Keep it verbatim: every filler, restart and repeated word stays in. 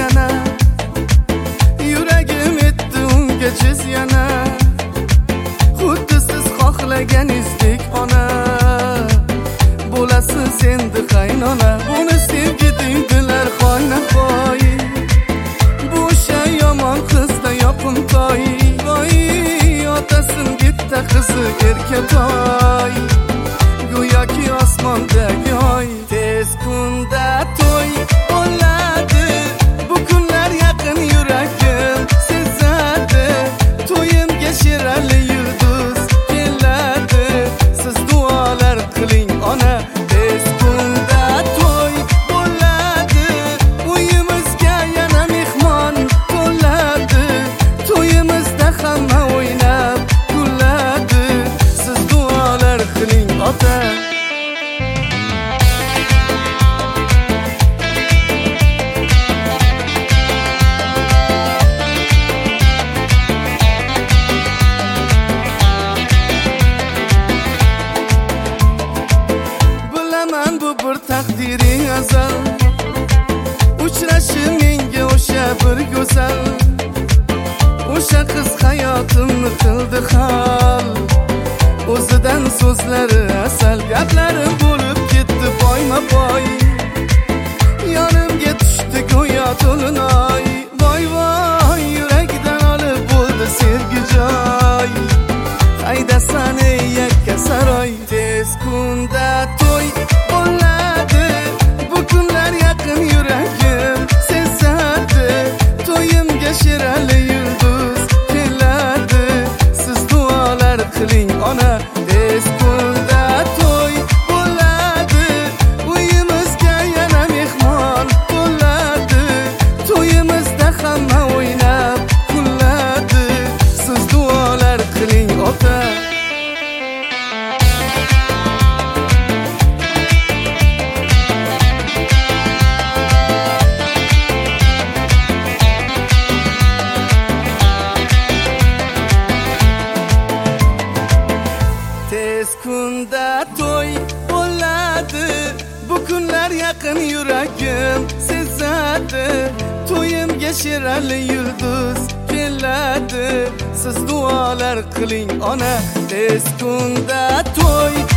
yana, yuragim etdi unga jiz yana. Xuddi siz xohlaganingizdek ona, bo'lasiz endi qaynona. Buni sevgi deydilar xonahoy, bu o'sha yomon qizda yoqimtoy. Voy, otasin bitta qizi erkatoy, go'yoki osmondagi oy. Tez kunda to'y bo'ladi, bu kunlar yaqin yuragim sezadi. To'yimga shirali yulduz keladi, siz duolar qiling ona. Tez kunda to'y bo'ladi, uyimizga yana mehmon to'ladi. To'yimizda hamma o'ynab kuladi, siz duolar qiling ota. Bu bir taqdiring azal, uchrashim menga o'sha bir go'zal. O'sha qiz hayotimni qildi hal, o'zidan so'zlari asal. Gaplari bo'lib ketdi boyma-boy, yonimga tushdi go'yo to'linoy. Voy voy, yurakdan olib bo'ldi sevgi joy. Haydasan ey yakka saroy. Tez kunda to'y bo'ladi, bu kunlar yaqin yuragim sezadi. To'yimga shirali yulduz keladi, siz duolar qiling ona. Tez kunda to'y bo'ladi, uyimizga yana mehmon to'ladi. To'yimizda hamma o'ynab kuladi, siz duolar qiling ota. Tez kunda to'y bo'ladi, bu kunlar yaqin yuragim sezadi. To'yimga shirali yulduz keladi, siz duolar qiling ona. Tez kunda to'y